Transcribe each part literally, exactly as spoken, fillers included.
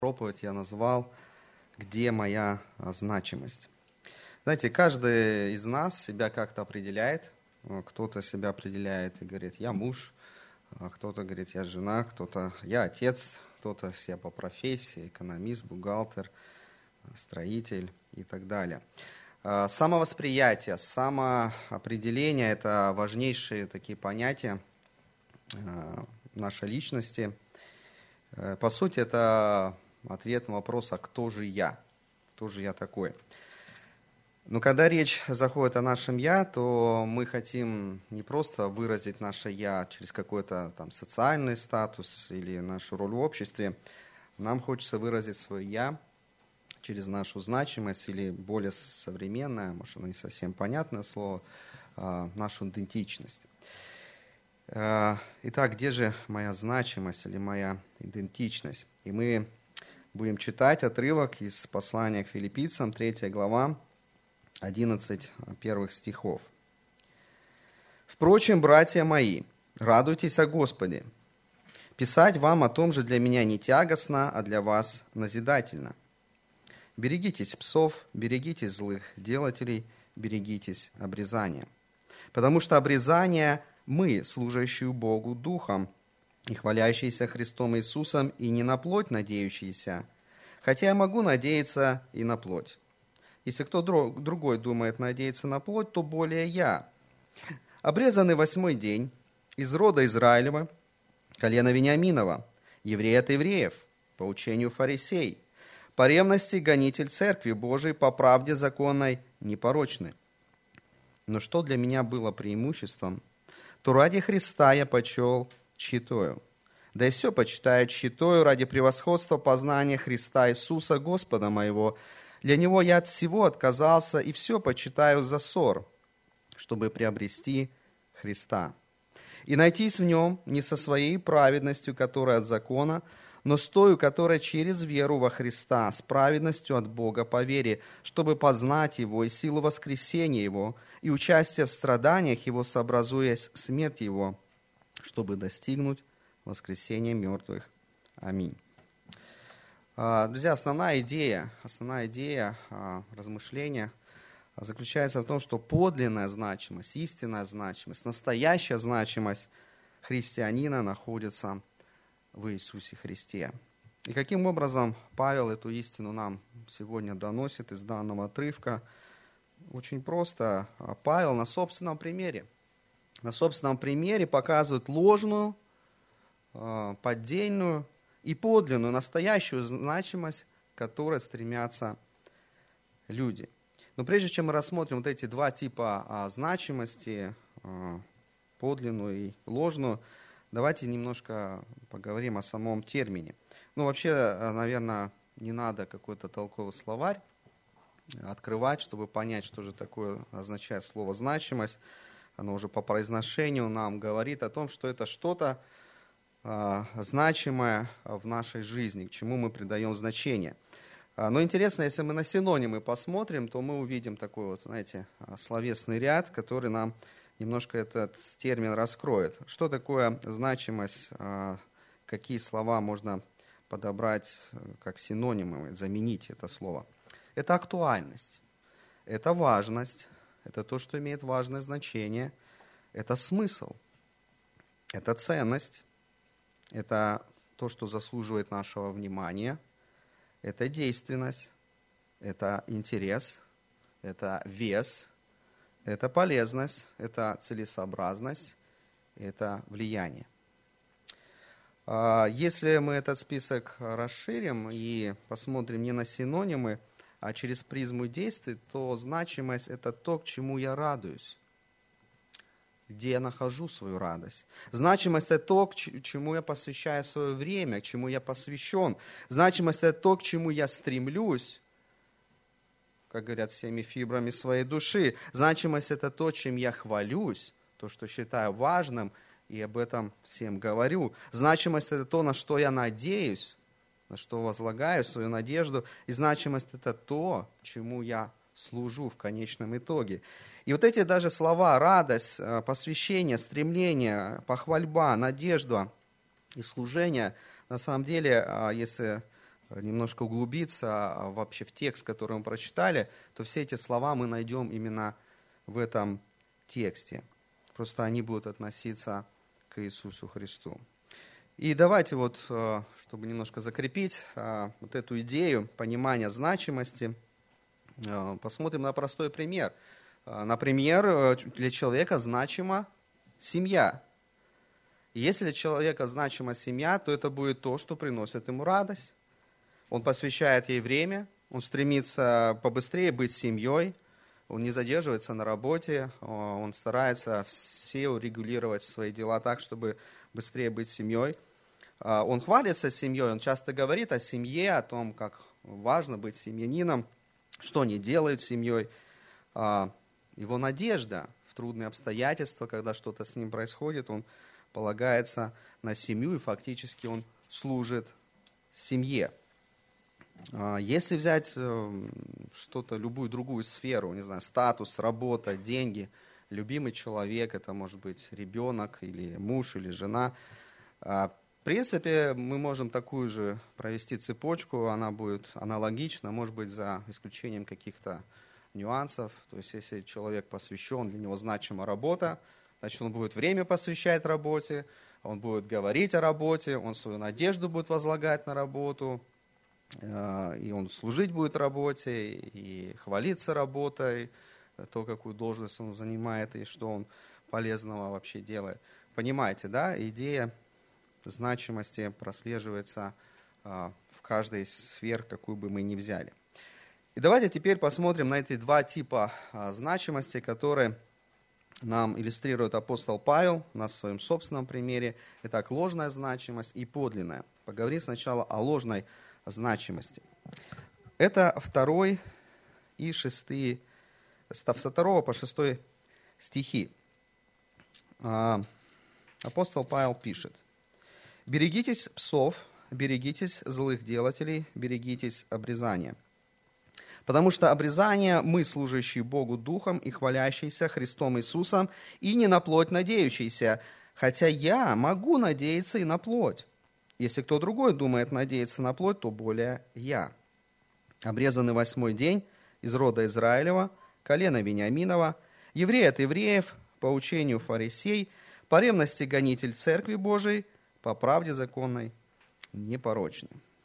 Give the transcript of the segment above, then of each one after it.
Проповедь я назвал «Где моя значимость?». Знаете, каждый из нас себя как-то определяет. Кто-то себя определяет и говорит «я муж», а кто-то говорит «я жена», кто-то «я отец», кто-то себя по профессии, экономист, бухгалтер, строитель и так далее. Самовосприятие, самоопределение – это важнейшие такие понятия нашей личности. По сути, это ответ на вопрос, а кто же я? Кто же я такой? Но когда речь заходит о нашем «я», то мы хотим не просто выразить наше «я» через какой-то там социальный статус или нашу роль в обществе. Нам хочется выразить свое «я» через нашу значимость или более современное, может, оно не совсем понятное слово, нашу идентичность. Итак, где же моя значимость или моя идентичность? И мы будем читать отрывок из послания к Филиппийцам, третья глава, одиннадцать первых стихов. «Впрочем, братья мои, радуйтесь о Господе. Писать вам о том же для меня не тягостно, а для вас назидательно. Берегитесь псов, берегитесь злых делателей, берегитесь обрезания. Потому что обрезание мы, служащие Богу Духом, и хвалящиеся Христом Иисусом, и не на плоть надеющиеся, хотя я могу надеяться и на плоть. Если кто другой думает надеяться на плоть, то более я. Обрезанный восьмой день, из рода Израилева, колена Вениаминова, еврей от евреев, по учению фарисей, по ревности гонитель Церкви Божией, по правде законной непорочный. Но что для меня было преимуществом, то ради Христа я почел тщетою. Да и все почитаю тщетою ради превосходства познания Христа Иисуса, Господа моего. Для Него я от всего отказался, и все почитаю за ссор, чтобы приобрести Христа. И найтись в Нем не со своей праведностью, которая от закона, но с тою, которая через веру во Христа, с праведностью от Бога по вере, чтобы познать Его и силу воскресения Его, и участие в страданиях Его, сообразуясь смерти Его, чтобы достигнуть воскресения мертвых. Аминь. Друзья, основная идея, основная идея размышления заключается в том, что подлинная значимость, истинная значимость, настоящая значимость христианина находится в Иисусе Христе. И каким образом Павел эту истину нам сегодня доносит из данного отрывка? Очень просто. Павел на собственном примере. На собственном примере показывает ложную, поддельную и подлинную, настоящую значимость, к которой стремятся люди. Но прежде чем мы рассмотрим вот эти два типа значимости, подлинную и ложную, давайте немножко поговорим о самом термине. Ну, вообще, наверное, не надо какой-то толковый словарь открывать, чтобы понять, что же такое означает слово «значимость». Оно уже по произношению нам говорит о том, что это что-то э, значимое в нашей жизни, к чему мы придаем значение. Но интересно, если мы на синонимы посмотрим, то мы увидим такой вот, знаете, словесный ряд, который нам немножко этот термин раскроет. Что такое значимость, э, какие слова можно подобрать как синонимы, заменить это слово. Это актуальность, это важность, это то, что имеет важное значение, это смысл, это ценность, это то, что заслуживает нашего внимания, это действенность, это интерес, это вес, это полезность, это целесообразность, это влияние. Если мы этот список расширим и посмотрим не на синонимы, а через призму действий, то значимость – это то, к чему я радуюсь, где я нахожу свою радость. Значимость – это то, к чему я посвящаю свое время, к чему я посвящен. Значимость – это то, к чему я стремлюсь, как говорят, всеми фибрами своей души. Значимость – это то, чем я хвалюсь, то, что считаю важным, и об этом всем говорю. Значимость – это то, на что я надеюсь, на что возлагаю свою надежду, и значимость – это то, чему я служу в конечном итоге. И вот эти даже слова радость, посвящение, стремление, похвальба, надежда и служение, на самом деле, если немножко углубиться вообще в текст, который мы прочитали, то все эти слова мы найдем именно в этом тексте. Просто они будут относиться к Иисусу Христу. И давайте вот, чтобы немножко закрепить вот эту идею понимания значимости, посмотрим на простой пример. Например, для человека значима семья. Если для человека значима семья, то это будет то, что приносит ему радость. Он посвящает ей время, он стремится побыстрее быть семьей, он не задерживается на работе, он старается все урегулировать свои дела так, чтобы быстрее быть семьей. Он хвалится семьей, он часто говорит о семье, о том, как важно быть семьянином, что они делают с семьей. Его надежда в трудные обстоятельства, когда что-то с ним происходит, он полагается на семью, и фактически он служит семье. Если взять что-то, любую другую сферу, не знаю, статус, работа, деньги, любимый человек, это может быть ребенок или муж, или жена, в принципе, мы можем такую же провести цепочку, она будет аналогична, может быть, за исключением каких-то нюансов. То есть, если человек посвящен, для него значима работа, значит, он будет время посвящать работе, он будет говорить о работе, он свою надежду будет возлагать на работу, и он служить будет работе, и хвалиться работой, то, какую должность он занимает, и что он полезного вообще делает. Понимаете, да, идея значимости прослеживается в каждой из сфер, какую бы мы ни взяли. И давайте теперь посмотрим на эти два типа значимости, которые нам иллюстрирует апостол Павел на своем собственном примере. Итак, ложная значимость и подлинная. Поговорим сначала о ложной значимости. Это второй и шестые, со второго по шестой стихи. Апостол Павел пишет: «Берегитесь псов, берегитесь злых делателей, берегитесь обрезания. Потому что обрезание мы, служащие Богу Духом и хвалящиеся Христом Иисусом, и не на плоть надеющиеся, хотя я могу надеяться и на плоть. Если кто другой думает надеяться на плоть, то более я. Обрезанный восьмой день из рода Израилева, колена Вениаминова, еврей от евреев, по учению фарисей, по ревности гонитель Церкви Божией, по правде законной, непорочный».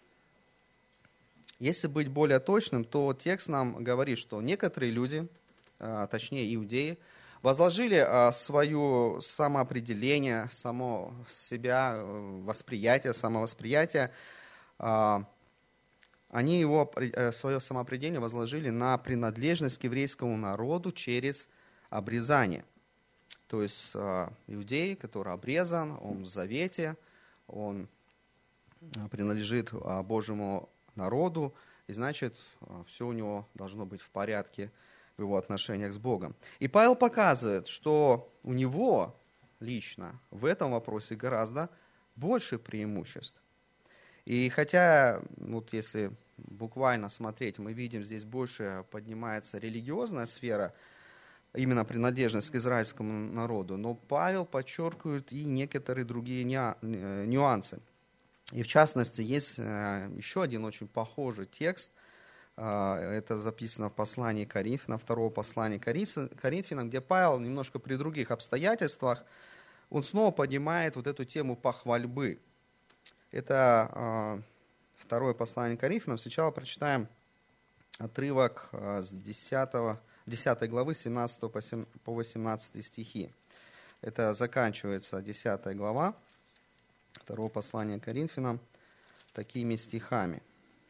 Если быть более точным, то текст нам говорит, что некоторые люди, точнее иудеи, возложили свое самоопределение, само себя, восприятие, самовосприятие, они его, свое самоопределение возложили на принадлежность к еврейскому народу через обрезание. То есть иудей, который обрезан, он в завете, он принадлежит Божьему народу, и значит, все у него должно быть в порядке в его отношениях с Богом. И Павел показывает, что у него лично в этом вопросе гораздо больше преимуществ. И хотя, вот если буквально смотреть, мы видим, здесь больше поднимается религиозная сфера, именно принадлежность к израильскому народу, но Павел подчеркивает и некоторые другие нюансы. И в частности, есть еще один очень похожий текст. Это записано в послании Коринфянам, второго послания Коринфянам, где Павел немножко при других обстоятельствах, он снова поднимает вот эту тему похвальбы. Это второе послание Коринфянам. Сначала прочитаем отрывок с десятого, десятой главы, семнадцатого по восемнадцатый стихи. Это заканчивается десятая глава. Второго послания Коринфянам такими стихами.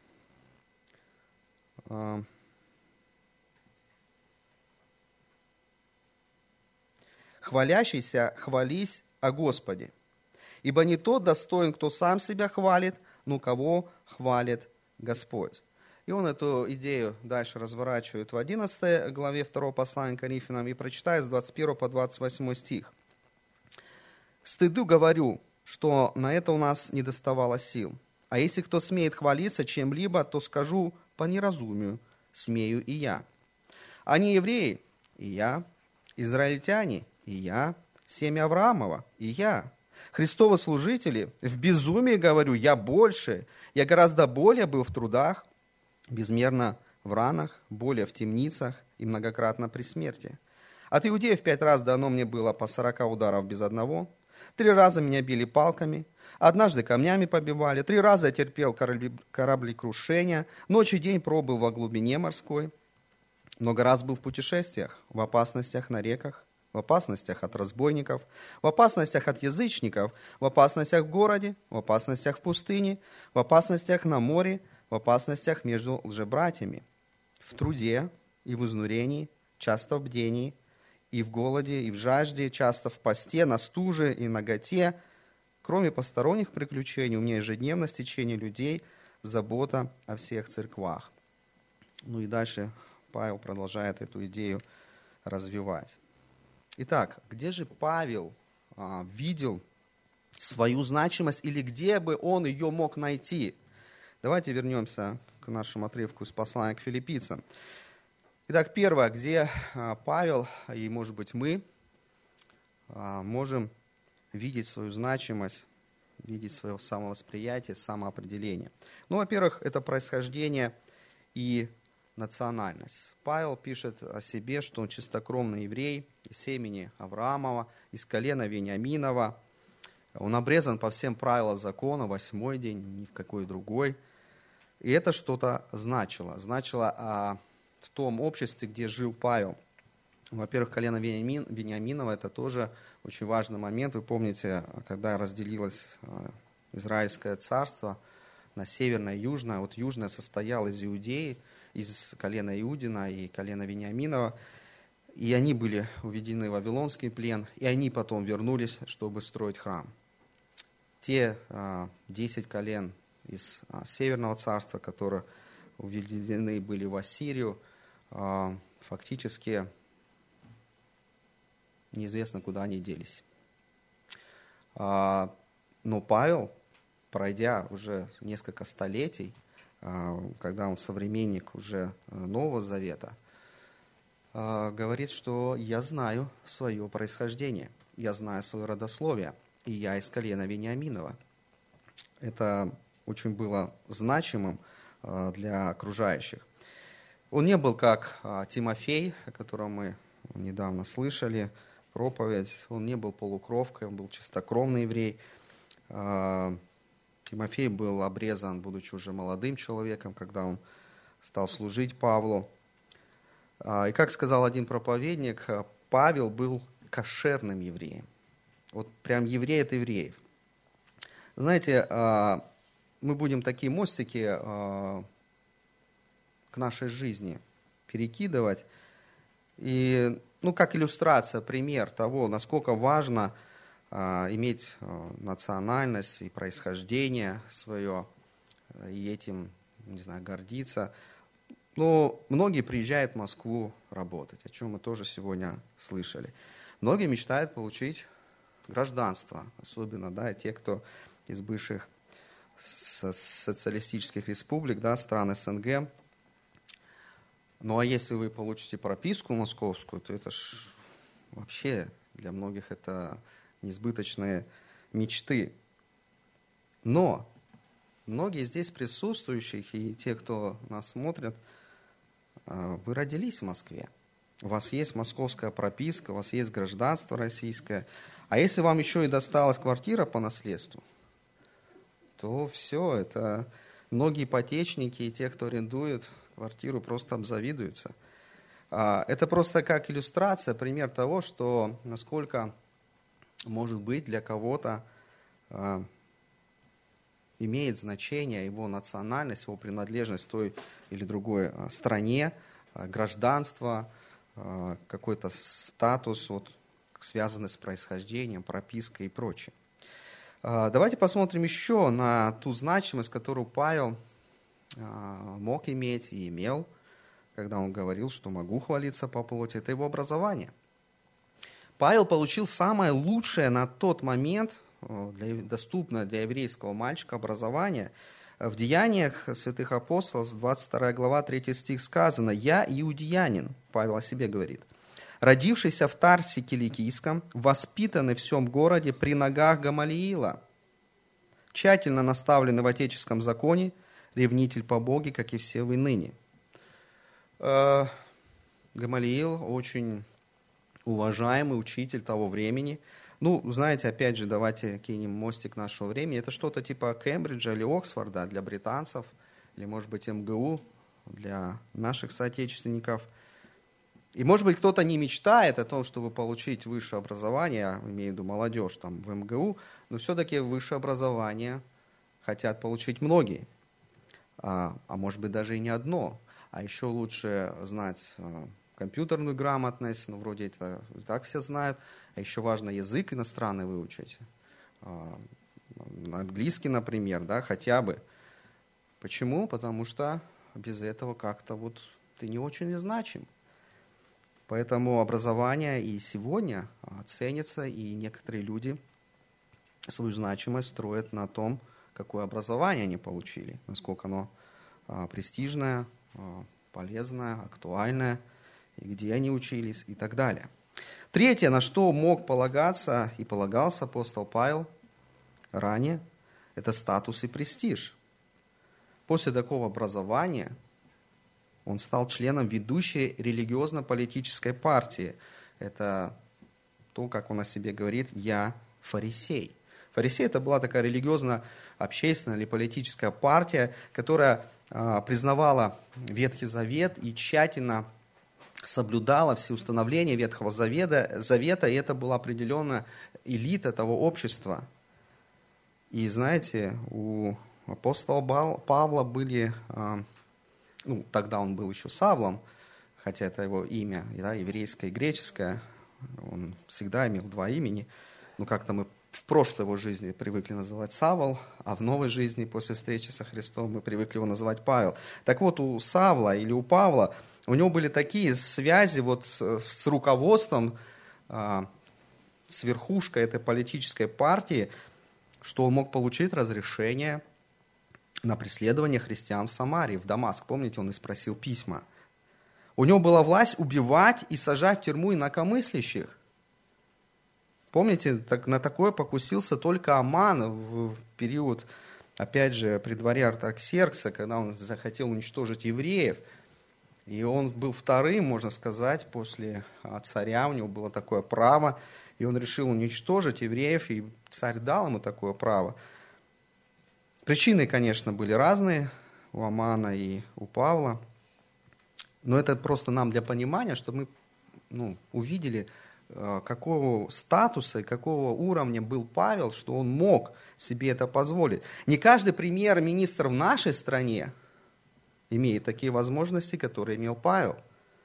«Хвалящийся, хвались о Господе, ибо не тот достоин, кто сам себя хвалит, но кого хвалит Господь». И он эту идею дальше разворачивает в одиннадцатой главе второго послания Коринфянам и прочитает с двадцать первого по двадцать восьмой стих. «К стыду говорю, что на это у нас не доставало сил. А если кто смеет хвалиться чем-либо, то скажу по неразумию, смею и я. Они евреи, и я, израильтяне, и я, семя Авраамова, и я, Христовы служители, в безумии говорю, я больше, Я гораздо более был в трудах, безмерно в ранах, более в темницах и многократно при смерти. От иудеев пять раз дано мне было по сорока ударов без одного. Три раза меня били палками, однажды камнями побивали, три раза я терпел корабли, кораблекрушения, ночь и день пробыл во глубине морской. Много раз был в путешествиях, в опасностях на реках, в опасностях от разбойников, в опасностях от язычников, в опасностях в городе, в опасностях в пустыне, в опасностях на море, в опасностях между лжебратьями, в труде и в изнурении, часто в бдении, и в голоде, и в жажде, часто в посте, на стуже и наготе. Кроме посторонних приключений, у меня ежедневно стечение людей, забота о всех церквах. Ну и дальше Павел продолжает эту идею развивать. Итак, где же Павел а, видел свою значимость или где бы он ее мог найти? Давайте вернемся к нашему отрывку из послания к филиппийцам. Итак, первое, где а, Павел и, может быть, мы а, можем видеть свою значимость, видеть свое самовосприятие, самоопределение. Ну, во-первых, это происхождение и национальность. Павел пишет о себе, что он чистокровный еврей, из семени Авраамова, из колена Вениаминова. Он обрезан по всем правилам закона, восьмой день, ни в какой другой. И это что-то значило. Значило а, в том обществе, где жил Павел. Во-первых, колено Вениамин, Вениаминова – это тоже очень важный момент. Вы помните, когда разделилось Израильское царство на северное и южное. Вот южное состояло из Иудеи, из колена Иудина и колена Вениаминова. И они были уведены в Вавилонский плен, и они потом вернулись, чтобы строить храм. Те десять колен из Северного царства, которые уведены были в Ассирию, фактически неизвестно, куда они делись. Но Павел, пройдя уже несколько столетий, когда он современник уже Нового Завета, говорит, что я знаю свое происхождение, я знаю свое родословие, и я из колена Вениаминова. Это очень было значимым для окружающих. Он не был как Тимофей, о котором мы недавно слышали, проповедь. Он не был полукровкой, он был чистокровный еврей. Тимофей был обрезан, будучи уже молодым человеком, когда он стал служить Павлу. И как сказал один проповедник, Павел был кошерным евреем. Вот прям еврей от евреев. Знаете, мы будем такие мостики к нашей жизни перекидывать. И, ну, как иллюстрация, пример того, насколько важно а, иметь а, национальность и происхождение свое, и этим, не знаю, гордиться. Но многие приезжают в Москву работать, о чем мы тоже сегодня слышали. Многие мечтают получить гражданство, особенно, да, те, кто из бывших социалистических республик, да, стран СНГ. Ну, а если вы получите прописку московскую, то это ж вообще для многих это несбыточные мечты. Но многие здесь присутствующих и те, кто нас смотрят, вы родились в Москве. У вас есть московская прописка, у вас есть гражданство российское. А если вам еще и досталась квартира по наследству, то все, это многие ипотечники и те, кто арендует квартиру, просто обзавидуются. Это просто как иллюстрация, пример того, что насколько может быть для кого-то имеет значение его национальность, его принадлежность той или другой стране, гражданство, какой-то статус, вот, связанный с происхождением, пропиской и прочее. Давайте посмотрим еще на ту значимость, которую Павел мог иметь и имел, когда он говорил, что могу хвалиться по плоти. Это его образование. Павел получил самое лучшее на тот момент, для, доступное для еврейского мальчика образование. В Деяниях святых апостолов, двадцать вторая глава, третий стих сказано: «Я иудеянин», Павел о себе говорит, «родившийся в Тарсе Киликийском, воспитанный в всем городе при ногах Гамалиила, тщательно наставленный в отеческом законе, ревнитель по Боге, как и все вы ныне». Гамалиил очень уважаемый учитель того времени. Ну, знаете, опять же, давайте кинем мостик нашего времени. Это что-то типа Кембриджа или Оксфорда для британцев, или, может быть, эм гэ у для наших соотечественников. И, может быть, кто-то не мечтает о том, чтобы получить высшее образование, я имею в виду молодежь там, в эм гэ у, но все-таки высшее образование хотят получить многие. А, а может быть, даже и не одно. А еще лучше знать компьютерную грамотность, ну, вроде это и так все знают. А еще важно язык иностранный выучить. А, английский, например, да, хотя бы. Почему? Потому что без этого как-то вот ты не очень значим. Поэтому образование и сегодня ценится, и некоторые люди свою значимость строят на том, какое образование они получили, насколько оно а, престижное, а, полезное, актуальное, и где они учились и так далее. Третье, на что мог полагаться и полагался апостол Павел ранее, это статус и престиж. После такого образования он стал членом ведущей религиозно-политической партии. Это то, как он о себе говорит: «Я фарисей». Фарисей – это была такая религиозно-общественная или политическая партия, которая а, признавала Ветхий Завет и тщательно соблюдала все установления Ветхого Завета, Завета, и это была определенная элита того общества. И знаете, у апостола Павла были... А, Ну, тогда он был еще Савлом, хотя это его имя, да, еврейское и греческое. Он всегда имел два имени. Но как-то мы в прошлой его жизни привыкли называть Савл, а в новой жизни, после встречи со Христом, мы привыкли его называть Павел. Так вот, у Савла или у Павла, у него были такие связи вот с руководством, с верхушкой этой политической партии, что он мог получить разрешение на преследование христиан в Самарии, в Дамаск. Помните, он и спросил письма. У него была власть убивать и сажать в тюрьму инакомыслящих. Помните, так, на такое покусился только Аман в, в период, опять же, при дворе Артаксеркса, когда он захотел уничтожить евреев. И он был вторым, можно сказать, после царя, у него было такое право, и он решил уничтожить евреев, и царь дал ему такое право. Причины, конечно, были разные у Амана и у Павла, но это просто нам для понимания, чтобы мы ну, увидели, какого статуса и какого уровня был Павел, что он мог себе это позволить. Не каждый премьер-министр в нашей стране имеет такие возможности, которые имел Павел.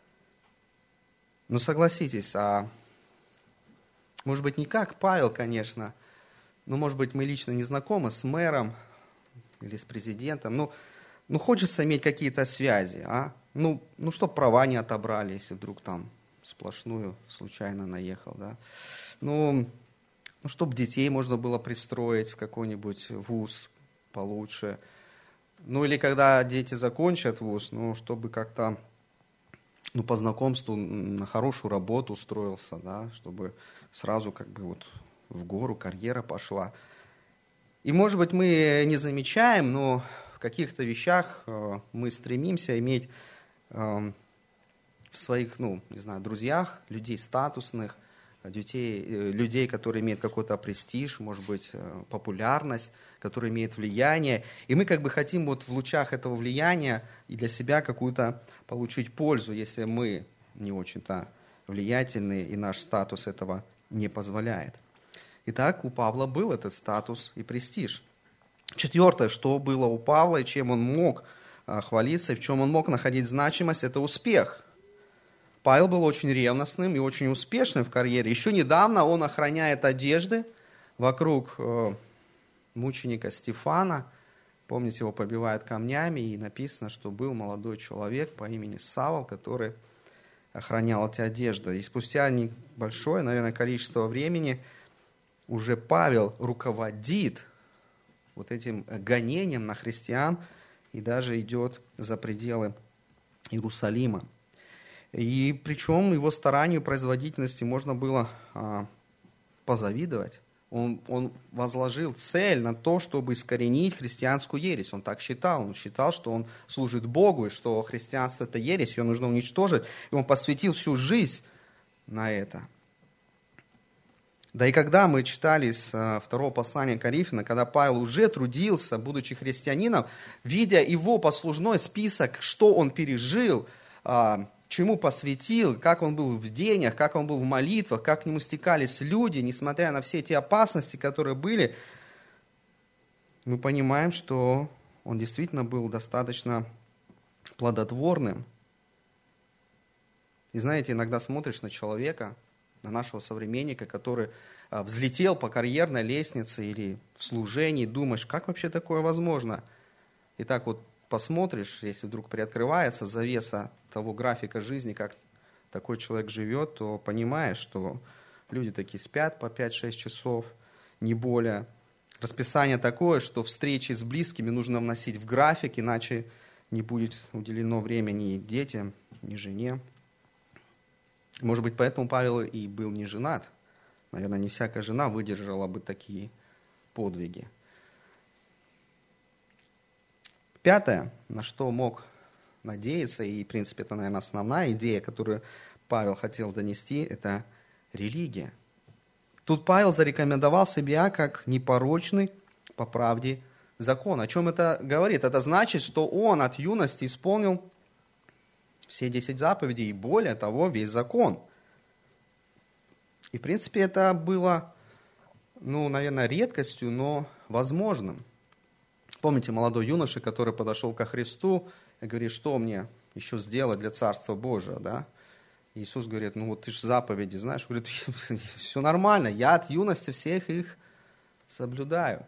Но согласитесь, а может быть не как Павел, конечно, но может быть мы лично не знакомы с мэром, или с президентом, ну, ну хочется иметь какие-то связи, а? Ну, ну, чтоб права не отобрали, если вдруг там сплошную случайно наехал, да? Ну, ну чтоб детей можно было пристроить в какой-нибудь вуз получше. Ну, или когда дети закончат вуз, ну, чтобы как-то, ну, по знакомству на хорошую работу устроился, да, чтобы сразу как бы вот в гору карьера пошла. И, может быть, мы не замечаем, но в каких-то вещах э, мы стремимся иметь э, в своих, ну, не знаю, друзьях, людей статусных, людей, э, людей, которые имеют какой-то престиж, может быть, э, популярность, которые имеют влияние. И мы как бы хотим вот в лучах этого влияния и для себя какую-то получить пользу, если мы не очень-то влиятельны, и наш статус этого не позволяет. Итак, у Павла был этот статус и престиж. Четвертое, что было у Павла и чем он мог хвалиться, и в чем он мог находить значимость, это успех. Павел был очень ревностным и очень успешным в карьере. Еще недавно он охраняет одежды вокруг мученика Стефана. Помните, его побивают камнями, и написано, что был молодой человек по имени Савл, который охранял эти одежды. И спустя небольшое, наверное, количество времени уже Павел руководит вот этим гонением на христиан и даже идет за пределы Иерусалима. И причем его старанию, производительности можно было а, позавидовать. Он, он возложил цель на то, чтобы искоренить христианскую ересь. Он так считал. Он считал, что он служит Богу, и что христианство – это ересь, ее нужно уничтожить. И он посвятил всю жизнь на это. Да и когда мы читали с второго послания Коринфянам, когда Павел уже трудился, будучи христианином, видя его послужной список, что он пережил, чему посвятил, как он был в бдениях, как он был в молитвах, как к нему стекались люди, несмотря на все эти опасности, которые были, мы понимаем, что он действительно был достаточно плодотворным. И знаете, иногда смотришь на человека, на нашего современника, который взлетел по карьерной лестнице или в служении, думаешь, как вообще такое возможно? И так вот посмотришь, если вдруг приоткрывается завеса того графика жизни, как такой человек живет, то понимаешь, что люди такие спят по пять-шесть часов, не более. Расписание такое, что встречи с близкими нужно вносить в график, иначе не будет уделено времени ни детям, ни жене. Может быть, поэтому Павел и был не женат. Наверное, не всякая жена выдержала бы такие подвиги. Пятое, на что мог надеяться, и, в принципе, это, наверное, основная идея, которую Павел хотел донести, это религия. Тут Павел зарекомендовал себя как непорочный по правде закон. О чем это говорит? Это значит, что он от юности исполнил все десять заповедей и более того, весь закон. И, в принципе, это было, ну, наверное, редкостью, но возможным. Помните молодой юноша, который подошел ко Христу и говорит, что мне еще сделать для Царства Божия, да? Иисус говорит, ну вот ты же заповеди знаешь. Говорит, все нормально, я от юности всех их соблюдаю.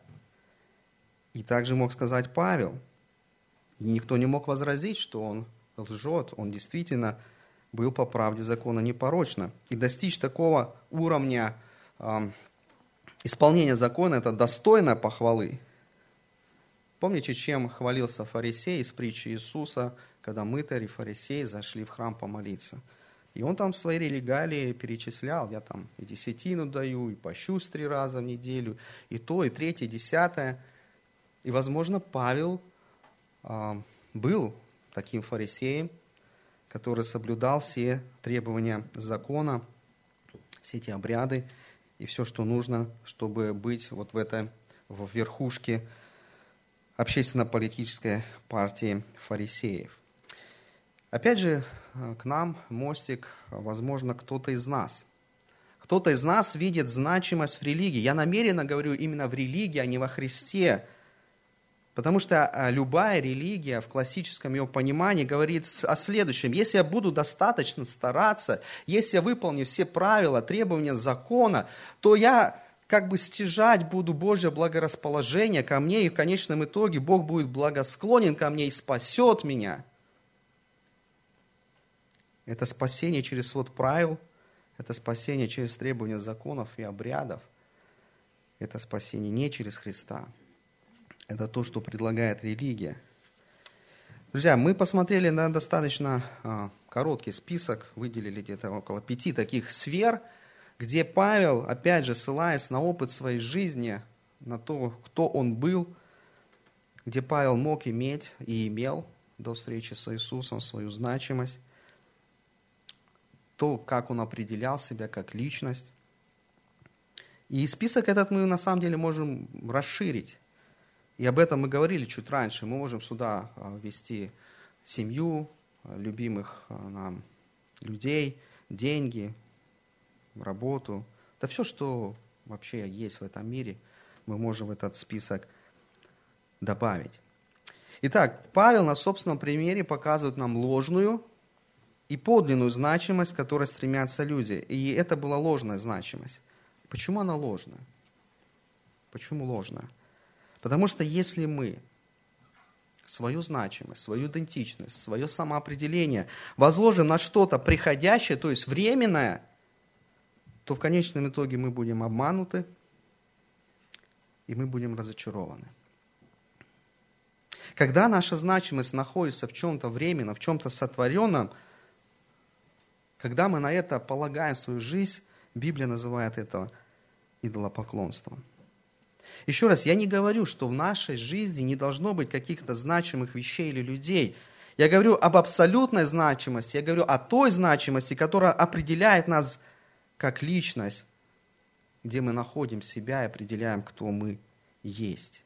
И также мог сказать Павел. И никто не мог возразить, что он лжет. Он действительно был по правде закона непорочно. И достичь такого уровня э, исполнения закона – это достойно похвалы. Помните, чем хвалился фарисей из притчи Иисуса, когда мытарь и фарисей зашли в храм помолиться? И он там свои регалии перечислял. Я там и десятину даю, и пощусь три раза в неделю, и то, и третье, и десятое. И, возможно, Павел э, был таким фарисеем, который соблюдал все требования закона, все эти обряды и все, что нужно, чтобы быть вот в этой в верхушке общественно-политической партии фарисеев. Опять же, к нам мостик, возможно, кто-то из нас. Кто-то из нас видит значимость в религии. Я намеренно говорю именно в религии, а не во Христе. Потому что любая религия в классическом ее понимании говорит о следующем. Если я буду достаточно стараться, если я выполню все правила, требования закона, то я как бы стяжать буду Божье благорасположение ко мне, и в конечном итоге Бог будет благосклонен ко мне и спасет меня. Это спасение через свод правил, это спасение через требования законов и обрядов. Это спасение не через Христа. Это то, что предлагает религия. Друзья, мы посмотрели на достаточно а, короткий список, выделили где-то около пяти таких сфер, где Павел, опять же, ссылаясь на опыт своей жизни, на то, кто он был, где Павел мог иметь и имел до встречи с Иисусом свою значимость, то, как он определял себя как личность. И список этот мы на самом деле можем расширить. И об этом мы говорили чуть раньше. Мы можем сюда ввести семью, любимых нам людей, деньги, работу. Да все, что вообще есть в этом мире, мы можем в этот список добавить. Итак, Павел на собственном примере показывает нам ложную и подлинную значимость, к которой стремятся люди. И это была ложная значимость. Почему она ложная? Почему ложная? Потому что если мы свою значимость, свою идентичность, свое самоопределение возложим на что-то приходящее, то есть временное, то в конечном итоге мы будем обмануты, и мы будем разочарованы. Когда наша значимость находится в чем-то временном, в чем-то сотворенном, когда мы на это полагаем свою жизнь, Библия называет это идолопоклонством. Еще раз, я не говорю, что в нашей жизни не должно быть каких-то значимых вещей или людей. Я говорю об абсолютной значимости, я говорю о той значимости, которая определяет нас как личность, где мы находим себя и определяем, кто мы есть.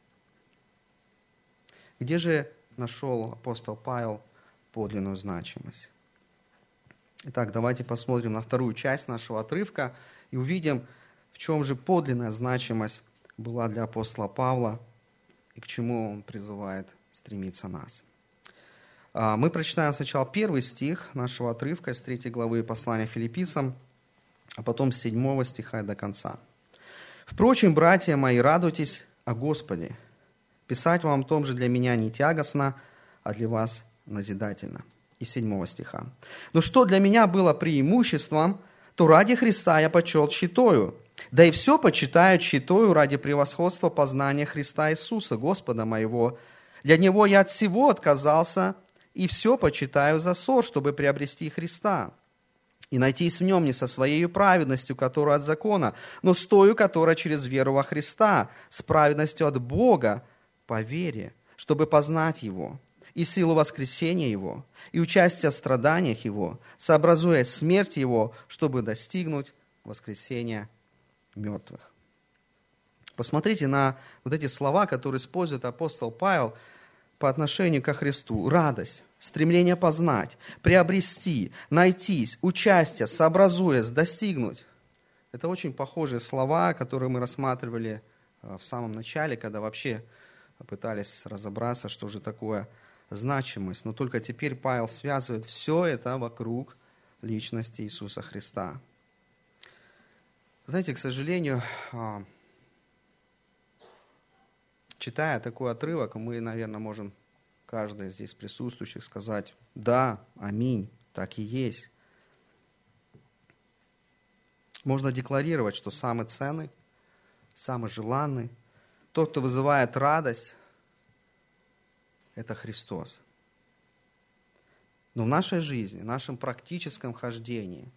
Где же нашел апостол Павел подлинную значимость? Итак, давайте посмотрим на вторую часть нашего отрывка и увидим, в чем же подлинная значимость была для апостола Павла и к чему он призывает стремиться нас. Мы прочитаем сначала первый стих нашего отрывка из третьей главы послания Филиппийцам, а потом с седьмого стиха до конца. «Впрочем, братья мои, радуйтесь о Господе. Писать вам о том же для меня не тягостно, а для вас назидательно». Из седьмого стиха. «Но что для меня было преимуществом, то ради Христа я почел тщетою, да и все почитаю тщетою ради превосходства познания Христа Иисуса, Господа моего. Для Него я от всего отказался, и все почитаю за ссор, чтобы приобрести Христа, и найтись в Нем не со своей праведностью, которая от закона, но с тою, которая через веру во Христа, с праведностью от Бога по вере, чтобы познать Его, и силу воскресения Его, и участие в страданиях Его, сообразуя смерть Его, чтобы достигнуть воскресения мертвых». Посмотрите на вот эти слова, которые использует апостол Павел по отношению ко Христу. Радость, стремление познать, приобрести, найтись, участие, сообразуясь, достигнуть. Это очень похожие слова, которые мы рассматривали в самом начале, когда вообще пытались разобраться, что же такое значимость. Но только теперь Павел связывает все это вокруг личности Иисуса Христа. Знаете, к сожалению, читая такой отрывок, мы, наверное, можем, каждый из здесь присутствующих, сказать: да, аминь, так и есть. Можно декларировать, что самый ценный, самый желанный, тот, кто вызывает радость, это Христос. Но в нашей жизни, в нашем практическом хождении,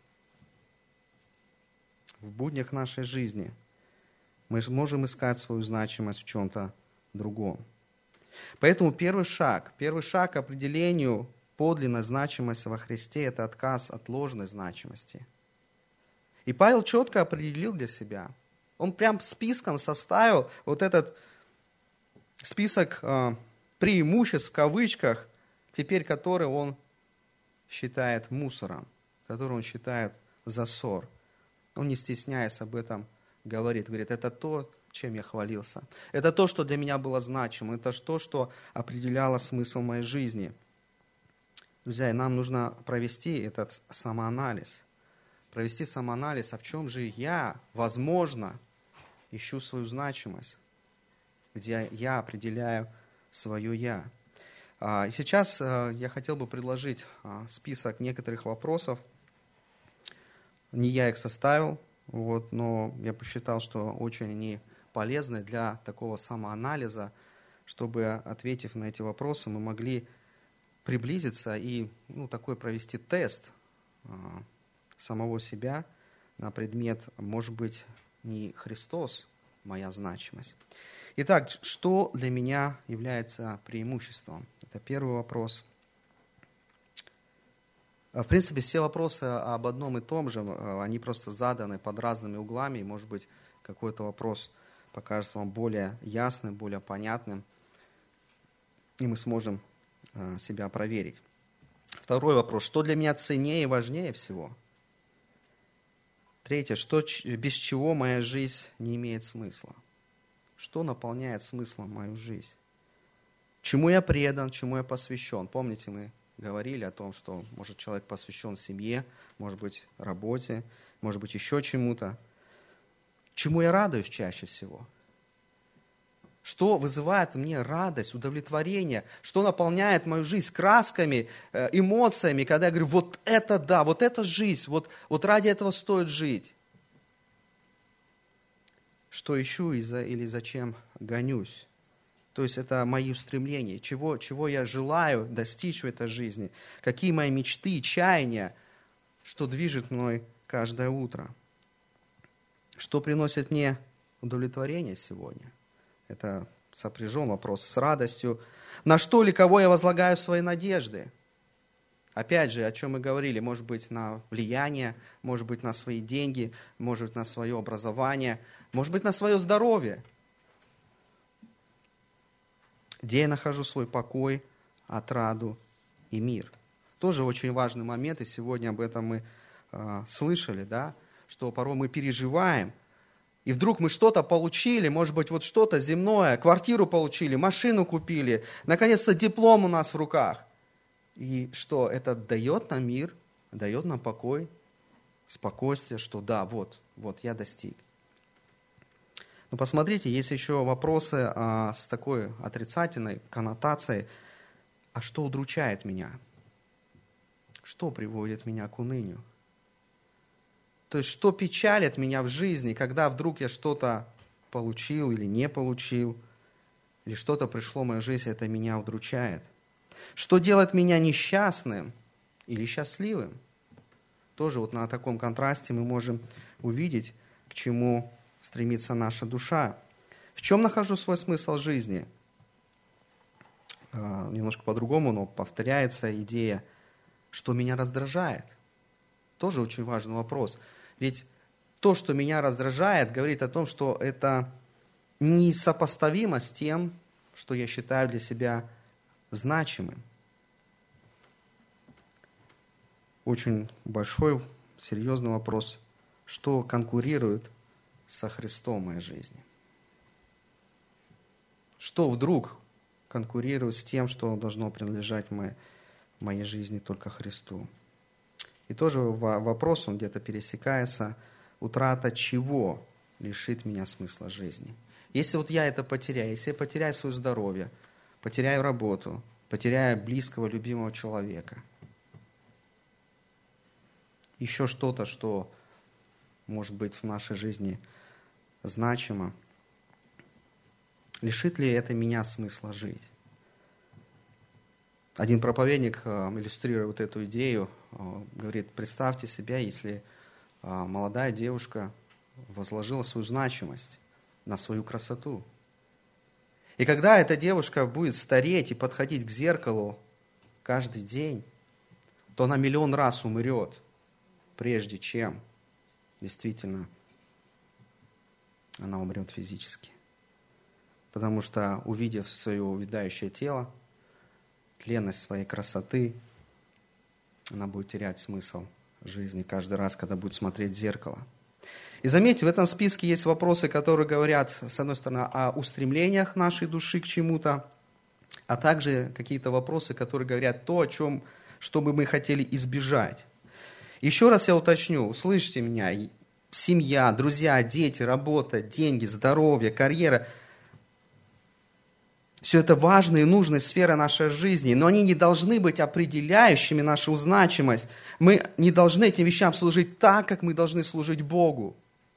в буднях нашей жизни мы можем искать свою значимость в чем-то другом. Поэтому первый шаг, первый шаг к определению подлинной значимости во Христе – это отказ от ложной значимости. И Павел четко определил для себя. Он прям списком составил вот этот список э, преимуществ, в кавычках, теперь который он считает мусором, который он считает за ссор. Он, не стесняясь, об этом говорит. Говорит, это то, чем я хвалился. Это то, что для меня было значимо. Это то, что определяло смысл моей жизни. Друзья, и нам нужно провести этот самоанализ. Провести самоанализ, а в чем же я, возможно, ищу свою значимость, где я определяю свое «я». И сейчас я хотел бы предложить список некоторых вопросов. Не я их составил, вот, но я посчитал, что очень они полезны для такого самоанализа, чтобы, ответив на эти вопросы, мы могли приблизиться и ну, такой провести тест самого себя на предмет, может быть, не Христос моя значимость. Итак, что для меня является преимуществом? Это первый вопрос. В принципе, все вопросы об одном и том же, они просто заданы под разными углами, и, может быть, какой-то вопрос покажется вам более ясным, более понятным, и мы сможем себя проверить. Второй вопрос. Что для меня ценнее и важнее всего? Третье. Что, без чего моя жизнь не имеет смысла? Что наполняет смыслом мою жизнь? Чему я предан, чему я посвящен? Помните, мы говорили о том, что, может, человек посвящен семье, может быть, работе, может быть, еще чему-то. Чему я радуюсь чаще всего? Что вызывает мне радость, удовлетворение? Что наполняет мою жизнь красками, эмоциями, когда я говорю, вот это да, вот это жизнь, вот, вот ради этого стоит жить. Что ищу и за, или зачем гонюсь? То есть это мои устремления, чего, чего я желаю достичь в этой жизни, какие мои мечты, чаяния, что движет мной каждое утро. Что приносит мне удовлетворение сегодня? Это сопряжен вопрос с радостью. На что или кого я возлагаю свои надежды? Опять же, о чем мы говорили, может быть, на влияние, может быть, на свои деньги, может быть, на свое образование, может быть, на свое здоровье. Где я нахожу свой покой, отраду и мир? Тоже очень важный момент, и сегодня об этом мы э, слышали, да, что порой мы переживаем, и вдруг мы что-то получили, может быть, вот что-то земное, квартиру получили, машину купили, наконец-то диплом у нас в руках. И что? Это дает нам мир, дает нам покой, спокойствие, что да, вот, вот я достиг. Но посмотрите, есть еще вопросы а, с такой отрицательной коннотацией. А что удручает меня? Что приводит меня к унынию? То есть, что печалит меня в жизни, когда вдруг я что-то получил или не получил, или что-то пришло в мою жизнь, это меня удручает. Что делает меня несчастным или счастливым? Тоже вот на таком контрасте мы можем увидеть, к чему стремится наша душа. В чем нахожу свой смысл жизни? Немножко по-другому, но повторяется идея, что меня раздражает. Тоже очень важный вопрос. Ведь то, что меня раздражает, говорит о том, что это несопоставимо с тем, что я считаю для себя значимым. Очень большой, серьезный вопрос, что конкурирует со Христом в моей жизни. Что вдруг конкурирует с тем, что должно принадлежать в моей жизни только Христу. И тоже вопрос, он где-то пересекается, утрата чего лишит меня смысла жизни. Если вот я это потеряю, если я потеряю свое здоровье, потеряю работу, потеряю близкого, любимого человека, еще что-то, что может быть в нашей жизни значимо, лишит ли это меня смысла жить? Один проповедник иллюстрирует эту идею, говорит, представьте себя, если молодая девушка возложила свою значимость на свою красоту. И когда эта девушка будет стареть и подходить к зеркалу каждый день, то она миллион раз умрет, прежде чем действительно она умрет физически. Потому что, увидев свое увядающее тело, тленность своей красоты, она будет терять смысл жизни каждый раз, когда будет смотреть в зеркало. И заметьте, в этом списке есть вопросы, которые говорят, с одной стороны, о устремлениях нашей души к чему-то, а также какие-то вопросы, которые говорят то, о чем, что бы мы хотели избежать. Еще раз я уточню, услышьте меня, семья, друзья, дети, работа, деньги, здоровье, карьера – все это важные и нужные сферы нашей жизни, но они не должны быть определяющими нашу значимость. Мы не должны этим вещам служить так, как мы должны служить Богу.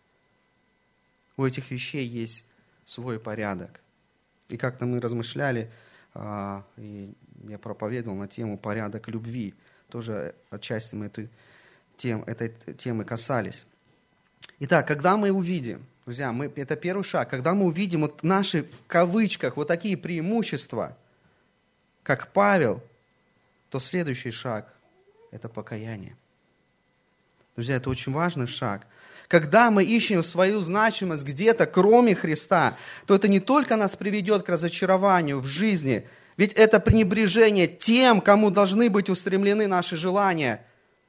У этих вещей есть свой порядок. И как-то мы размышляли, и я проповедовал на тему порядок любви. Тоже отчасти мы этой темы, этой темы касались. Итак, когда мы увидим, друзья, мы, это первый шаг, когда мы увидим вот наши, в кавычках, вот такие преимущества, как Павел, то следующий шаг – это покаяние. Друзья, это очень важный шаг. Когда мы ищем свою значимость где-то, кроме Христа, то это не только нас приведет к разочарованию в жизни, ведь это пренебрежение тем, кому должны быть устремлены наши желания.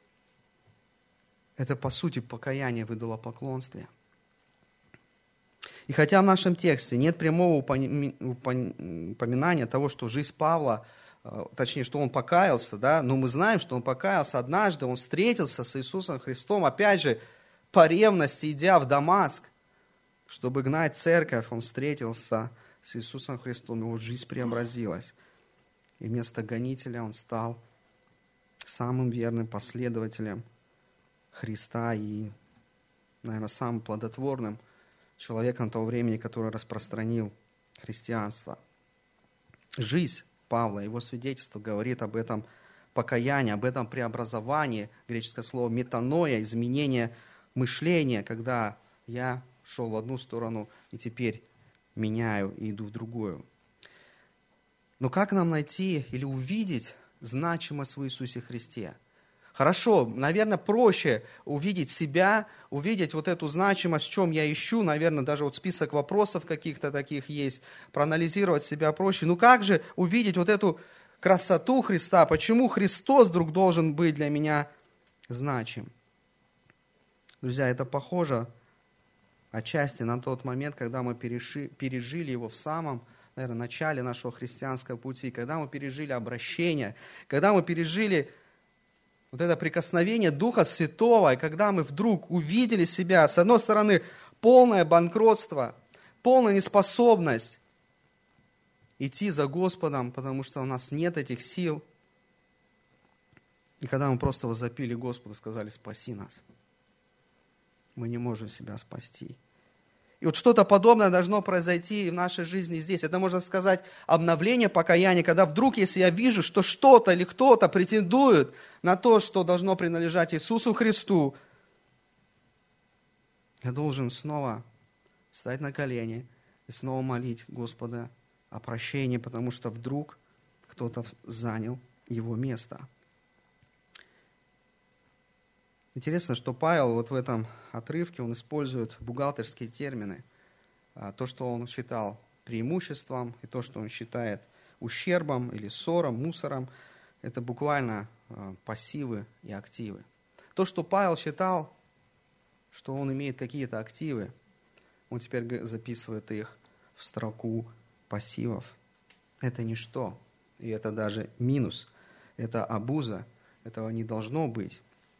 Это, по сути, покаяние в идолопоклонстве. И хотя в нашем тексте нет прямого упоминания того, что жизнь Павла, точнее, что он покаялся, да, но мы знаем, что он покаялся однажды, он встретился с Иисусом Христом, опять же, по ревности, идя в Дамаск, чтобы гнать церковь, он встретился с Иисусом Христом, его жизнь преобразилась. И вместо гонителя он стал самым верным последователем Христа и, наверное, самым плодотворным человеком того времени, который распространил христианство. Жизнь Павла, его свидетельство говорит об этом покаянии, об этом преобразовании, греческое слово метаноя, изменение мышления, когда я шел в одну сторону, и теперь меняю и иду в другую. Но как нам найти или увидеть значимость в Иисусе Христе? Хорошо, наверное, проще увидеть себя, увидеть вот эту значимость, в чем я ищу, наверное, даже вот список вопросов каких-то таких есть, проанализировать себя проще. Ну как же увидеть вот эту красоту Христа? Почему Христос вдруг должен быть для меня значим? Друзья, это похоже отчасти на тот момент, когда мы переши, пережили его в самом, наверное, начале нашего христианского пути, когда мы пережили обращение, когда мы пережили вот это прикосновение Духа Святого, и когда мы вдруг увидели себя, с одной стороны, полное банкротство, полная неспособность идти за Господом, потому что у нас нет этих сил. И когда мы просто возопили Господу, сказали: спаси нас. Мы не можем себя спасти. И вот что-то подобное должно произойти в нашей жизни здесь. Это, можно сказать, обновление покаяния, когда вдруг, если я вижу, что что-то или кто-то претендует на то, что должно принадлежать Иисусу Христу, я должен снова встать на колени и снова молить Господа о прощении, потому что вдруг кто-то занял его место. Интересно, что Павел вот в этом отрывке, он использует бухгалтерские термины. То, что он считал преимуществом, и то, что он считает ущербом или ссором, мусором, это буквально пассивы и активы. То, что Павел считал, что он имеет какие-то активы, он теперь записывает их в строку пассивов. Это ничто, и это даже минус, это абуза, этого не должно быть.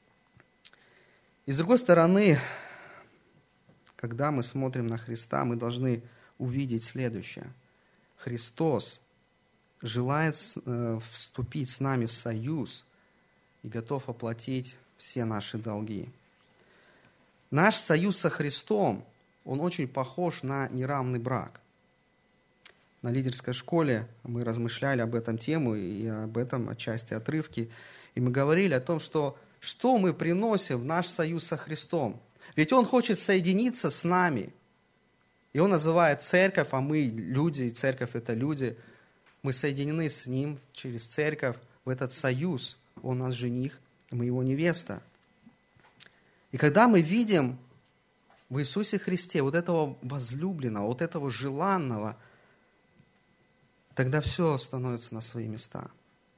И с другой стороны, когда мы смотрим на Христа, мы должны увидеть следующее. Христос желает вступить с нами в союз и готов оплатить все наши долги. Наш союз со Христом, он очень похож на неравный брак. На лидерской школе мы размышляли об этом тему и об этом отчасти отрывки, и мы говорили о том, что Что мы приносим в наш союз со Христом? Ведь Он хочет соединиться с нами. И Он называет церковь, а мы люди, и церковь это люди. Мы соединены с Ним через церковь в этот союз. Он наш жених, мы Его невеста. И когда мы видим в Иисусе Христе вот этого возлюбленного, вот этого желанного, тогда все становится на свои места.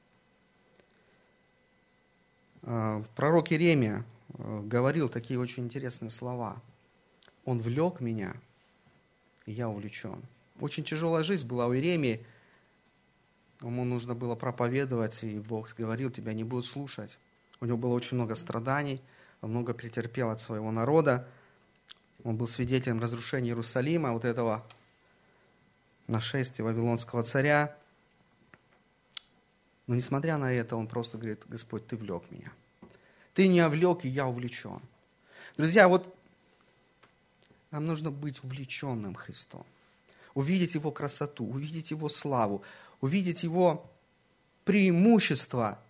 Пророк Иеремия говорил такие очень интересные слова. Он влек меня, и я увлечен. Очень тяжелая жизнь была у Иеремии. Ему нужно было проповедовать, и Бог говорил: тебя не будут слушать. У него было очень много страданий, он много претерпел от своего народа. Он был свидетелем разрушения Иерусалима, вот этого нашествия вавилонского царя. Но несмотря на это, он просто говорит: Господь, Ты влек меня. Ты не овлек, и я увлечен. Друзья, вот нам нужно быть увлеченным Христом. Увидеть Его красоту, увидеть Его славу, увидеть Его преимущества.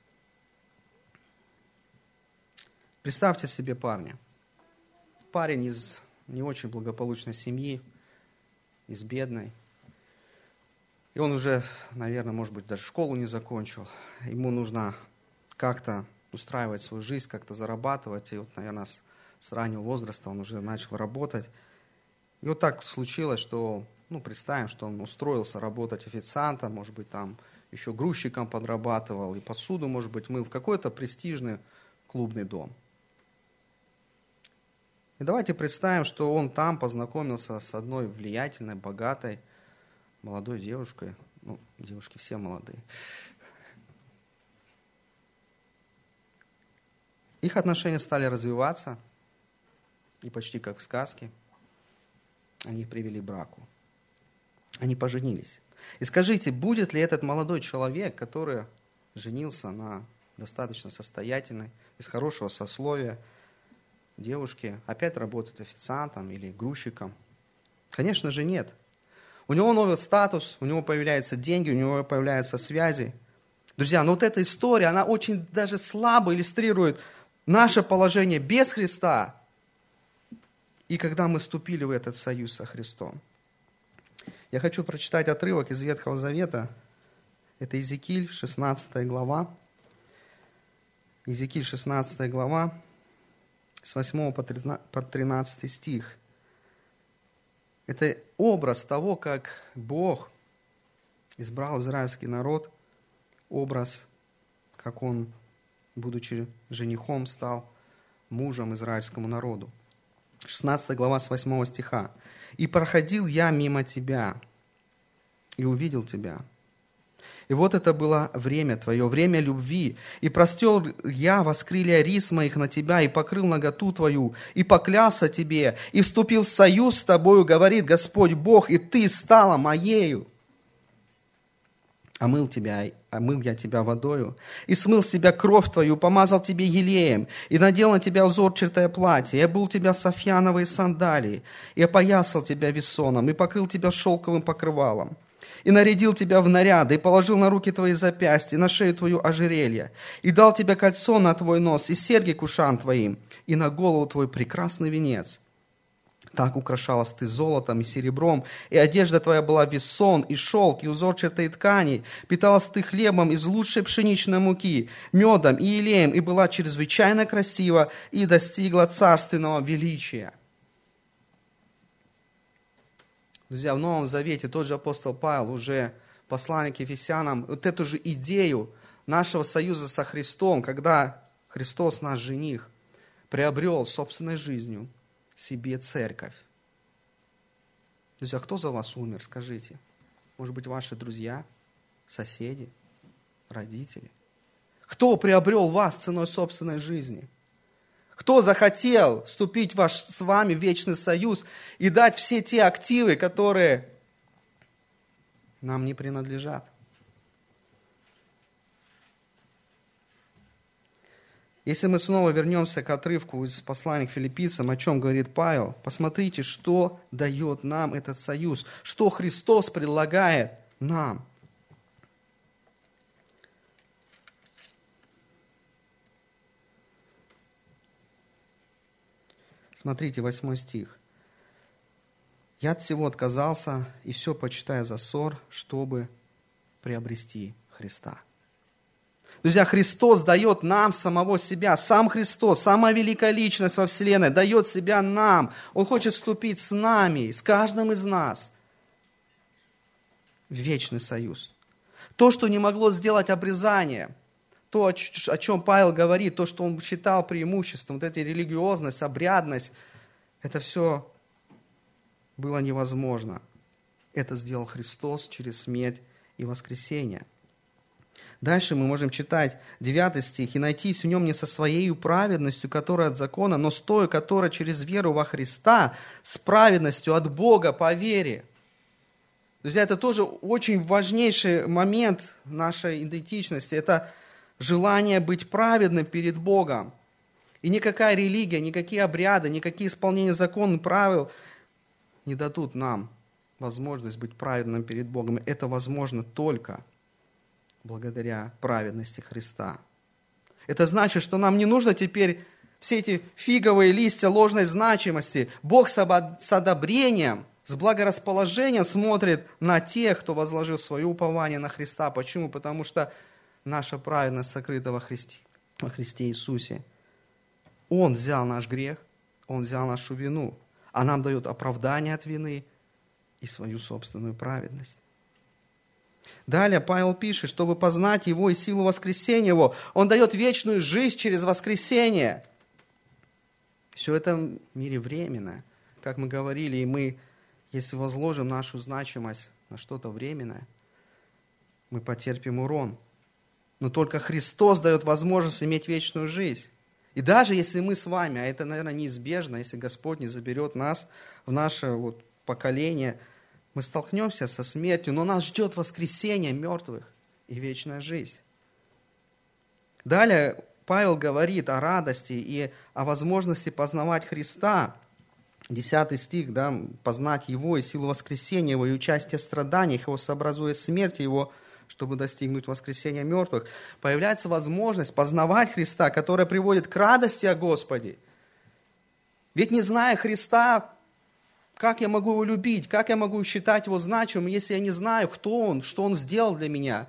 Представьте себе парня. Парень из не очень благополучной семьи, из бедной. И он уже, наверное, может быть, даже школу не закончил. Ему нужно как-то устраивать свою жизнь, как-то зарабатывать. И вот, наверное, с, с раннего возраста он уже начал работать. И вот так случилось, что, ну, представим, что он устроился работать официантом, может быть, там еще грузчиком подрабатывал, и посуду, может быть, мыл в какой-то престижный клубный дом. И давайте представим, что он там познакомился с одной влиятельной, богатой, молодой девушкой. Ну, девушки все молодые. Их отношения стали развиваться, и почти как в сказке они их привели к браку. Они поженились. И скажите, будет ли этот молодой человек, который женился на достаточно состоятельной, из хорошего сословия девушке, опять работать официантом или грузчиком? Конечно же нет. У него новый статус, у него появляются деньги, у него появляются связи. Друзья, но вот эта история, она очень даже слабо иллюстрирует наше положение без Христа и когда мы вступили в этот союз со Христом. Я хочу прочитать отрывок из Ветхого Завета. Это Иезекииль, шестнадцатая глава. Иезекииль, шестнадцатая глава, с восьмого по тринадцатый стих. Это образ того, как Бог избрал израильский народ, образ, как Он, будучи женихом, стал мужем израильскому народу. шестнадцатая глава, с восьмого стиха. «И проходил я мимо тебя, и увидел тебя. И вот это было время твое, время любви. И простер я воскрылья рис моих на тебя, и покрыл наготу твою, и поклялся тебе, и вступил в союз с тобою, говорит Господь Бог, и ты стала моею. Омыл тебя, омыл я тебя водою, и смыл с себя кровь твою, помазал тебе елеем, и надел на тебя узорчатое платье, и обул тебя софьяновые сандалии, и опоясал тебя весоном, и покрыл тебя шелковым покрывалом, и нарядил тебя в наряды, и положил на руки твои запястья, и на шею твою ожерелье, и дал тебе кольцо на твой нос, и серьги к ушам твоим, и на голову твой прекрасный венец. Так украшалась ты золотом и серебром, и одежда твоя была весон, и шелк, и узорчатой ткани. Питалась ты хлебом из лучшей пшеничной муки, медом и елеем, и была чрезвычайно красива, и достигла царственного величия». Друзья, в Новом Завете тот же апостол Павел, уже посланник Ефесянам, вот эту же идею нашего союза со Христом, когда Христос, наш жених, приобрел собственной жизнью себе церковь. Друзья, кто за вас умер, скажите? Может быть, ваши друзья, соседи, родители? Кто приобрел вас ценой собственной жизни? Кто захотел вступить в ваш, с вами в вечный союз и дать все те активы, которые нам не принадлежат? Если мы снова вернемся к отрывку из послания к филиппийцам, о чем говорит Павел, посмотрите, что дает нам этот союз, что Христос предлагает нам. Смотрите, восьмой стих. «Я от всего отказался, и все почитаю за ссор, чтобы приобрести Христа». Друзья, Христос дает нам самого себя. Сам Христос, самая великая личность во вселенной, дает себя нам. Он хочет вступить с нами, с каждым из нас в вечный союз. То, что не могло сделать обрезание, то, о чем Павел говорит, то, что он считал преимуществом, вот эта религиозность, обрядность, это все было невозможно. Это сделал Христос через смерть и воскресение. Дальше мы можем читать девятый стих. «И найтись в нем не со своей праведностью, которая от закона, но с той, которая через веру во Христа, с праведностью от Бога по вере». Друзья, это тоже очень важнейший момент нашей идентичности. Это желание быть праведным перед Богом. И никакая религия, никакие обряды, никакие исполнения законов, правил не дадут нам возможность быть праведным перед Богом. Это возможно только благодаря праведности Христа. Это значит, что нам не нужно теперь все эти фиговые листья ложной значимости. Бог с одобрением, с благорасположением смотрит на тех, кто возложил свое упование на Христа. Почему? Потому что наша праведность сокрыта во Христе, во Христе Иисусе. Он взял наш грех, Он взял нашу вину, а нам дает оправдание от вины и свою собственную праведность. Далее Павел пишет, чтобы познать Его и силу воскресения Его. Он дает вечную жизнь через воскресение. Все это в мире временно. Как мы говорили, и мы, если возложим нашу значимость на что-то временное, мы потерпим урон. Но только Христос дает возможность иметь вечную жизнь. И даже если мы с вами, а это, наверное, неизбежно, если Господь не заберет нас в наше вот поколение, мы столкнемся со смертью, но нас ждет воскресение мертвых и вечная жизнь. Далее Павел говорит о радости и о возможности познавать Христа. Десятый стих, да, познать Его и силу воскресения Его, и участие в страданиях Его, сообразуя смерти Его, чтобы достигнуть воскресения мертвых. Появляется возможность познавать Христа, которая приводит к радости о Господе. Ведь не зная Христа, как я могу его любить, как я могу считать его значимым, если я не знаю, кто он, что он сделал для меня?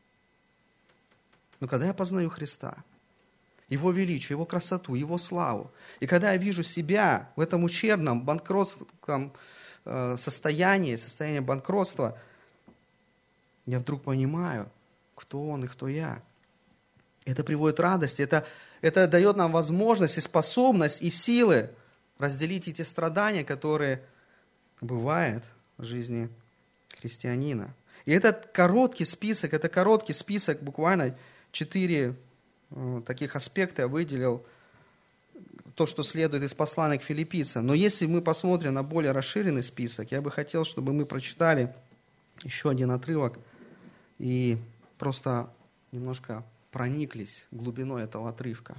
Но когда я познаю Христа, Его величие, Его красоту, Его славу, и когда я вижу себя в этом ущербном, банкротском состоянии, состоянии банкротства, я вдруг понимаю, кто Он и кто я. Это приводит к радости, это, это дает нам возможность и способность, и силы разделить эти страдания, которые бывают в жизни христианина. И этот короткий список, это короткий список, буквально четыре э, таких аспекта я выделил, то, что следует из послания к филиппийцам. Но если мы посмотрим на более расширенный список, я бы хотел, чтобы мы прочитали еще один отрывок и просто немножко прониклись глубиной этого отрывка.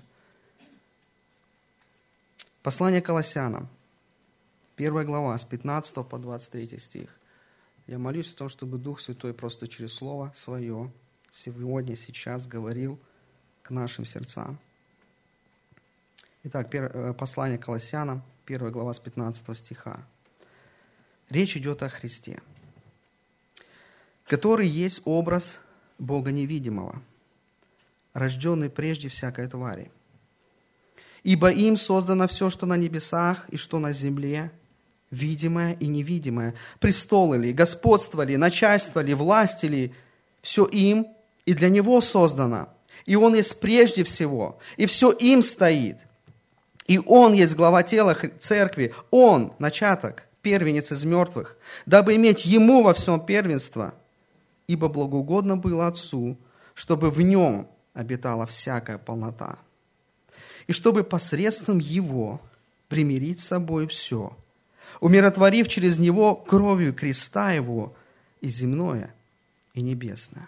Послание к Колоссянам, первая глава, с пятнадцатого по двадцать третий стих. Я молюсь о том, чтобы Дух Святой просто через Слово Свое сегодня, сейчас говорил к нашим сердцам. Итак, послание к Колоссянам, первая глава, с пятнадцатого стиха. Речь идет о Христе, который есть образ Бога невидимого, рожденный прежде всякой твари. Ибо им создано все, что на небесах и что на земле, видимое и невидимое, престолы ли, господство ли, начальство ли, власти ли, все им и для Него создано. И Он есть прежде всего, и все им стоит. И Он есть глава тела церкви, Он, начаток, первенец из мертвых, дабы иметь Ему во всем первенство, ибо благоугодно было Отцу, чтобы в Нем обитала всякая полнота, и чтобы посредством Его примирить с собой все, умиротворив через Него кровью креста Его и земное, и небесное.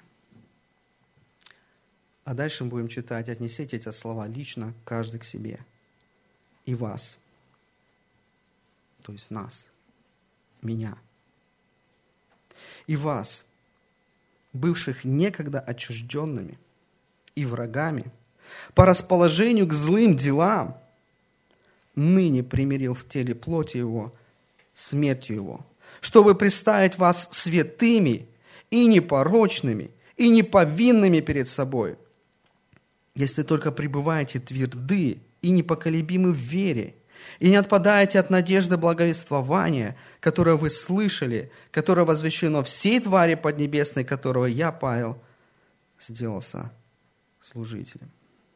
А дальше мы будем читать: отнесите эти слова лично каждый к себе. И вас, то есть нас, меня. И вас, бывших некогда отчужденными и врагами, по расположению к злым делам, ныне примирил в теле плоти Его, смертью Его, чтобы представить вас святыми и непорочными, и неповинными перед собой, если только пребываете тверды и непоколебимы в вере, и не отпадаете от надежды благовествования, которое вы слышали, которое возвещено всей твари поднебесной, которого я, Павел, сделался служителем.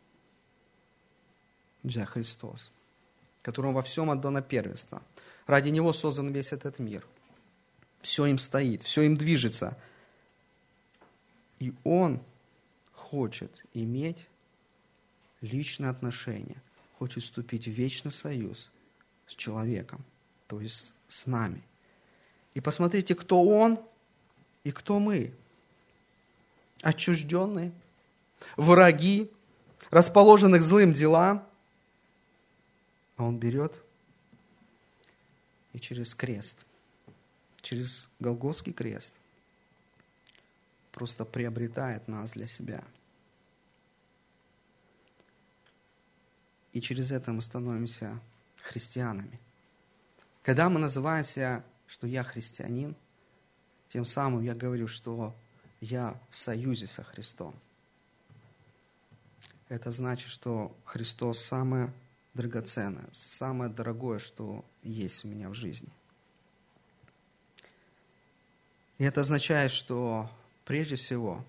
Друзья, Христос, которому во всем отдано первенство. Ради Него создан весь этот мир. Все им стоит, все им движется. И Он хочет иметь личное отношение, хочет вступить в вечный союз с человеком, то есть с нами. И посмотрите, кто Он и кто мы. Отчужденные, враги, расположенных к злым делам. А Он берет и через крест, через Голгофский крест просто приобретает нас для себя. И через это мы становимся христианами. Когда мы называем себя, что я христианин, тем самым я говорю, что я в союзе со Христом. Это значит, что Христос самое драгоценное, самое дорогое, что есть у меня в жизни. И это означает, что прежде всего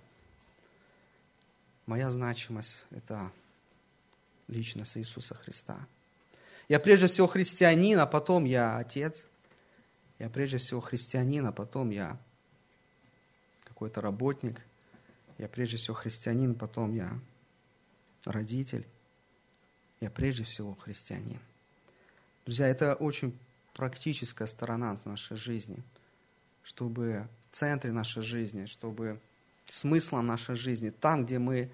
моя значимость – это личность Иисуса Христа. Я прежде всего христианин, а потом я отец. Я прежде всего христианин, а потом я какой-то работник. Я прежде всего христианин, потом я родитель. Я прежде всего христианин. Друзья, это очень практическая сторона нашей жизни, чтобы в центре нашей жизни, чтобы смыслом нашей жизни, там, где мы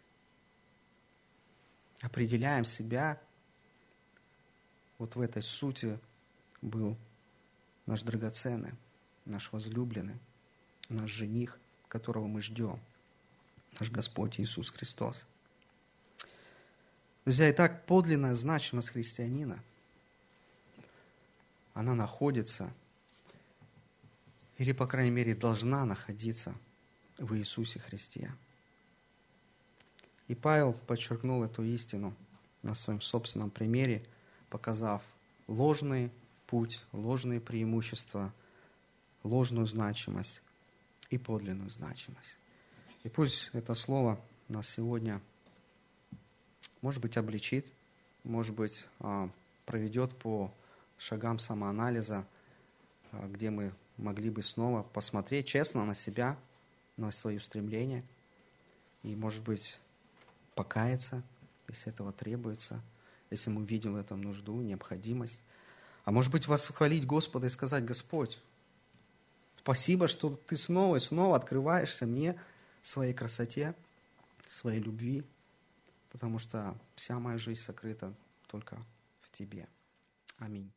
определяем себя, вот в этой сути был наш драгоценный, наш возлюбленный, наш жених, которого мы ждем, наш Господь Иисус Христос. Друзья, итак, подлинная значимость христианина она находится, или, по крайней мере, должна находиться в Иисусе Христе. И Павел подчеркнул эту истину на своем собственном примере, показав ложный путь, ложные преимущества, ложную значимость и подлинную значимость. И пусть это слово нас сегодня, может быть, обличит, может быть, проведет по шагам самоанализа, где мы могли бы снова посмотреть честно на себя, на свои устремления, и, может быть, покаяться, если этого требуется, если мы видим в этом нужду, необходимость. А может быть, восхвалить Господа и сказать: Господь, спасибо, что Ты снова и снова открываешься мне в своей красоте, своей любви, потому что вся моя жизнь сокрыта только в Тебе. Аминь.